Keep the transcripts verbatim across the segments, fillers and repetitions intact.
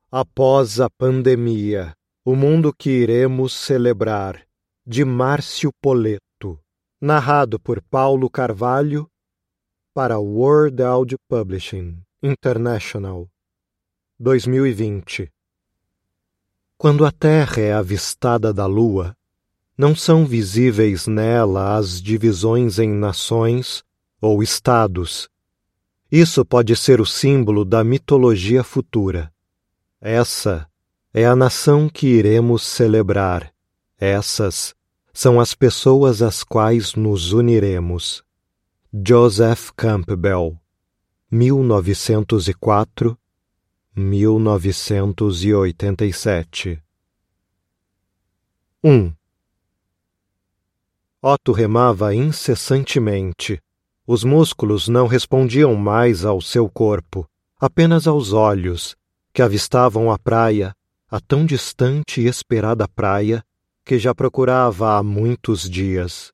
Após a pandemia, o mundo que iremos celebrar, de Márcio Poletto, narrado por Paulo Carvalho, para World Audio Publishing International, dois mil e vinte. Quando a Terra é avistada da Lua, não são visíveis nela as divisões em nações ou estados. Isso pode ser o símbolo da mitologia futura. Essa é a nação que iremos celebrar. Essas são as pessoas às quais nos uniremos. Joseph Campbell, mil novecentos e quatro a mil novecentos e oitenta e sete. um. Otto remava incessantemente. Os músculos não respondiam mais ao seu corpo, apenas aos olhos, que avistavam a praia, a tão distante e esperada praia, que já procurava há muitos dias.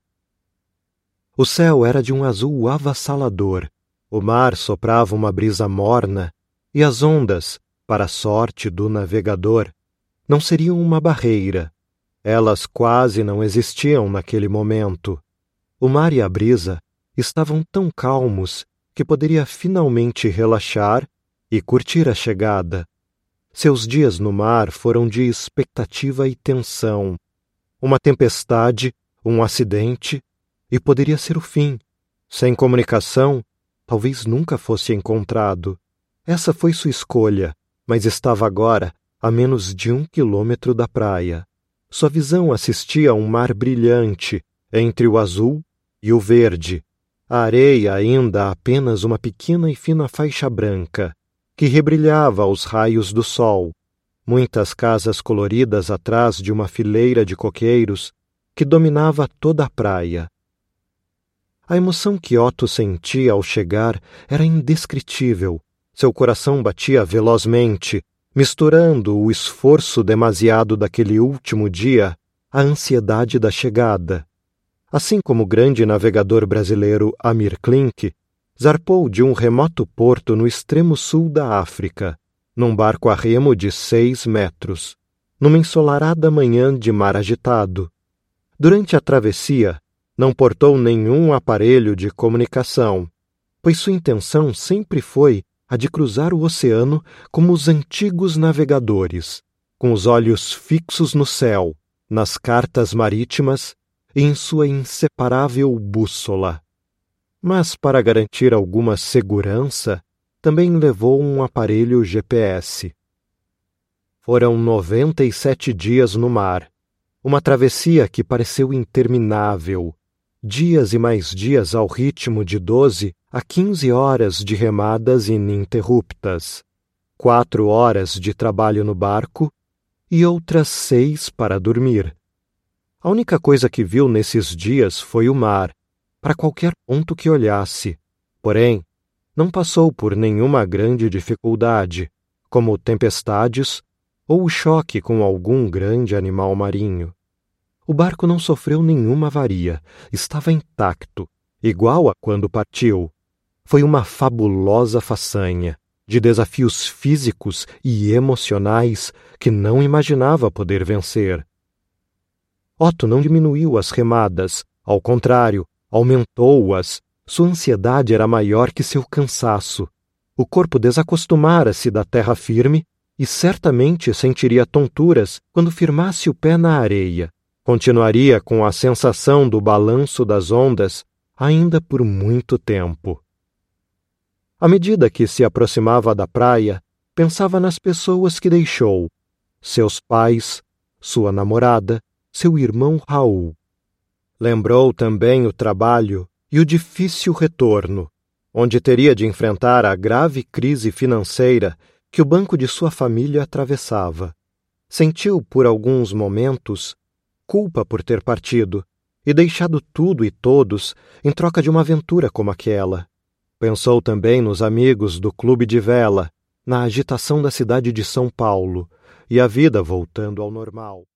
O céu era de um azul avassalador, o mar soprava uma brisa morna, e as ondas, para a sorte do navegador, não seriam uma barreira. Elas quase não existiam naquele momento. O mar e a brisa estavam tão calmos que poderia finalmente relaxar e curtir a chegada. Seus dias no mar foram de expectativa e tensão. Uma tempestade, um acidente, e poderia ser o fim. Sem comunicação, talvez nunca fosse encontrado. Essa foi sua escolha, mas estava agora a menos de um quilômetro da praia. Sua visão assistia a um mar brilhante entre o azul e o verde. A areia ainda apenas uma pequena e fina faixa branca, que rebrilhava aos raios do sol. Muitas casas coloridas atrás de uma fileira de coqueiros que dominava toda a praia. A emoção que Otto sentia ao chegar era indescritível. Seu coração batia velozmente, misturando o esforço demasiado daquele último dia à ansiedade da chegada. Assim como o grande navegador brasileiro Amir Klink zarpou de um remoto porto no extremo sul da África, num barco a remo de seis metros, numa ensolarada manhã de mar agitado. Durante a travessia, não portou nenhum aparelho de comunicação, pois sua intenção sempre foi a de cruzar o oceano como os antigos navegadores, com os olhos fixos no céu, nas cartas marítimas e em sua inseparável bússola. Mas, para garantir alguma segurança, também levou um aparelho G P S. Foram noventa e sete dias no mar, uma travessia que pareceu interminável, dias e mais dias ao ritmo de doze a quinze horas de remadas ininterruptas, quatro horas de trabalho no barco e outras seis para dormir. A única coisa que viu nesses dias foi o mar, para qualquer ponto que olhasse. Porém, não passou por nenhuma grande dificuldade, como tempestades ou o choque com algum grande animal marinho. O barco não sofreu nenhuma avaria, estava intacto, igual a quando partiu. Foi uma fabulosa façanha, de desafios físicos e emocionais que não imaginava poder vencer. Otto não diminuiu as remadas, ao contrário, aumentou-as. Sua ansiedade era maior que seu cansaço. O corpo desacostumara-se da terra firme e certamente sentiria tonturas quando firmasse o pé na areia. Continuaria com a sensação do balanço das ondas ainda por muito tempo. À medida que se aproximava da praia, pensava nas pessoas que deixou: seus pais, sua namorada, seu irmão Raul. Lembrou também o trabalho e o difícil retorno, onde teria de enfrentar a grave crise financeira que o banco de sua família atravessava. Sentiu por alguns momentos culpa por ter partido e deixado tudo e todos em troca de uma aventura como aquela. Pensou também nos amigos do clube de vela, na agitação da cidade de São Paulo e a vida voltando ao normal.